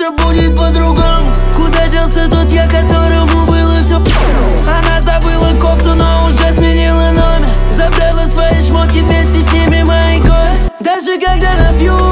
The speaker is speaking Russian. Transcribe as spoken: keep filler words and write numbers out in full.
завтра будет по-другому. Куда делся тот я, которому было все? Она забыла кофту, но уже сменила номер. Забрала свои шмотки, вместе с ними мои годы. Даже когда напью